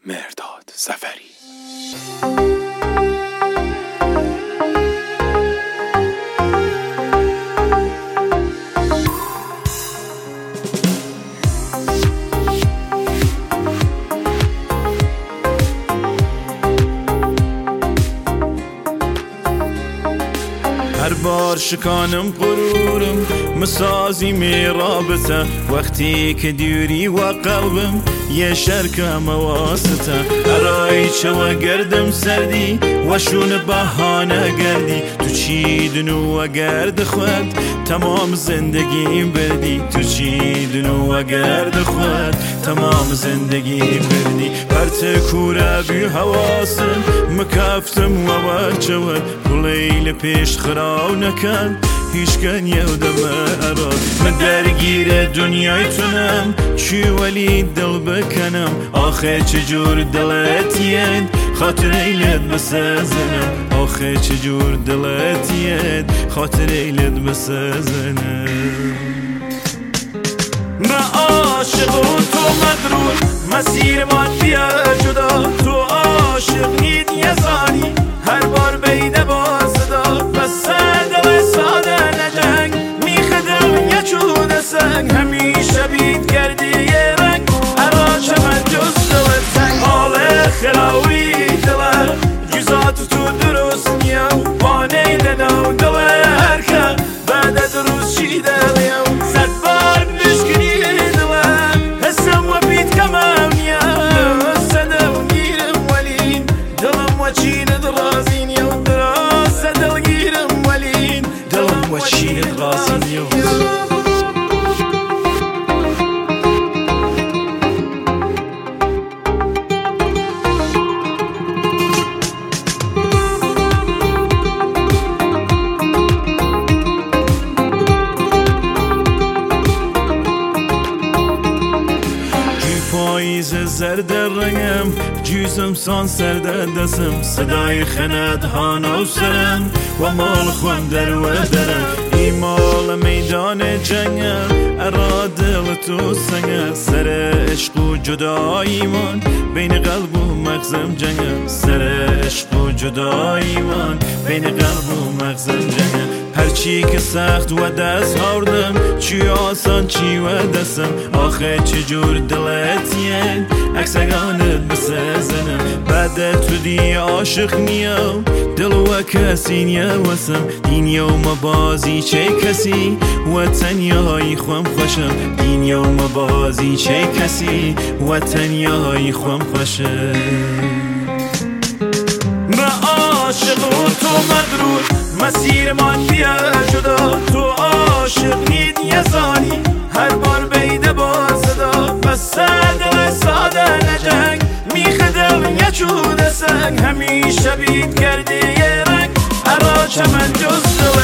مهرداد ظفری. هر بار شکانم غرورم مسازی می رابطه وقتی که دیوری و قلبم یه شرکم واسطه هرای چه و گردم سردی و شون بهانه گردی تو چی دنو و گرد خود تمام زندگیم بردی تو چی دنو و گرد خود تمام زندگیم بردی پرت کوره بی حواسم مکفتم و برچود لیل پیش خراو نکن هیچ کن یودم اراد من درگیر دنیای تونم چی ولی دل بکنم آخه چجور دلت ید خاطر ایلت بسازنم آخه چجور دلت ید خاطر ایلت بسازنم من عاشق و تو مدرور مسیر ما بیا جدا تو عاشق نید یزانی هر بار بیده بازدا بس دل ساده نجنگ میخدم یه چود سنگ همیشه بید کردی یه رنگ هراچه من جز دلت سنگ حال خلاوی دلر جزات تو درست نیم بانه دنو دل هرکه بعد روز چی دلیم صد بار بشکنی دلم حسم و بید کمم نیم صدم گیرم ولی دلم و چین درازین یو دراز دل گیرم ولی دلم و چین درازین یو پاییز زرد رنگم جوزم سان سرده دستم صدای خند هانو سرم و مال خون در و درم ای مال میدان جنگم ارادل تو سنگم سر عشق و جداییمان بین قلب و مغزم جنگم سر عشق و جداییمان بین قلب و مغزم جنگم هرچی که سخت و دست هاردم چی آسان چی و دستم آخه چجور دلت ید اکسگانت بسازنم بعد تو دی عاشق نیام دل و کسی نیوسم دین یوم بازی چه کسی و تنیایی خوام خوشم دین یوم بازی چه کسی و تنیایی خوام خوشم من عاشق و تو مدرور مسیر ما بیا جدا تو عاشق نید یزانی هر بار بیده بازدا بس دل ساده نجنگ میخدم یه چود سنگ همیشه بید کردی یه رنگ هراچه من جز